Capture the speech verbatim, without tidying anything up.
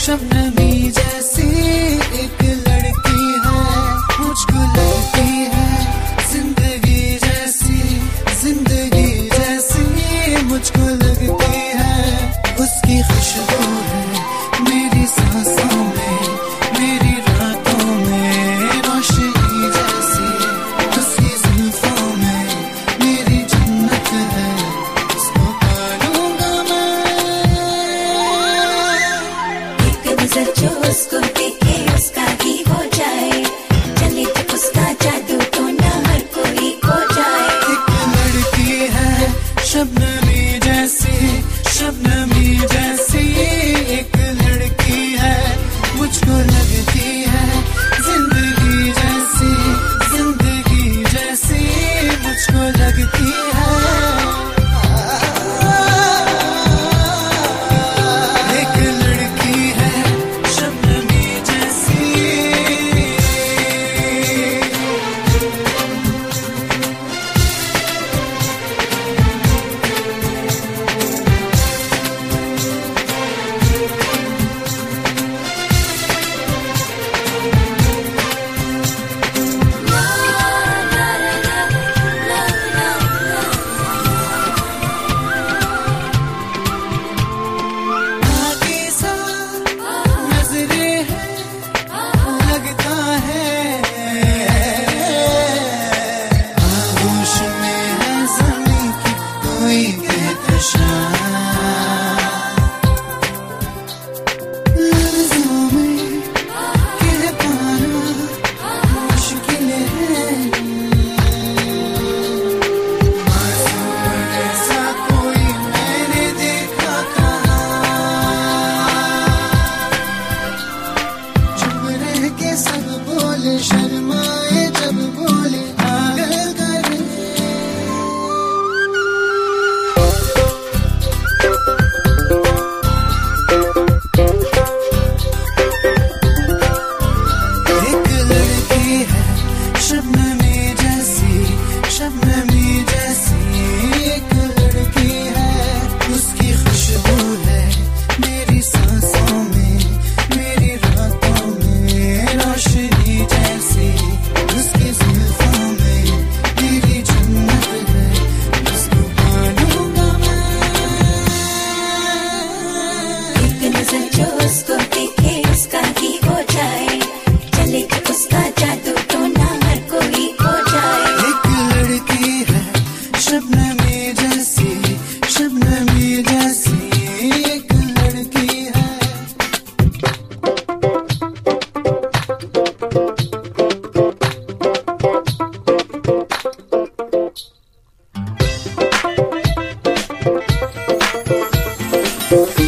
शबनमी जैसी एक लड़की है, मुझको लगती है जिंदगी जैसी, जिंदगी जैसी मुझको लगती है। उसकी खुशबू है मेरी सांसों में, मेरी रातों में रोशनी जैसी, उसकी जुल्फों में मेरी जन्नत है, उसको पालूंगा मैं। एक नजर जो उसको देखे उसका ही हो जाए, चले तो उसका जादू तो ना हर कोई खो जाए। एक लड़की है शबनमी जैसी, शबनमी जैसी एक लड़की है, मुझको लगती है जिंदगी जैसी, जिंदगी जैसी मुझको लगती है। एक लड़की है शबनमी जैसी। शर्माए जब बोले पागल करे। एक लड़की है शबनमी जैसी, शबनमी जैसी एक लड़की है, उसकी खुशबू है मेरी सांसों में, मेरी रातों में रोशनी जैसी, उसकी जुल्फों में मेरी जन्नत है, उसको पालूंगा मैं। एक नजर जो उसको देखे उसका ही हो जाए, चले तो उसका जादू तो ना हर कोई खो जाए। एक लड़की है शबनमी जैसी, शबनमी जैसी एक लड़की है। Thank you.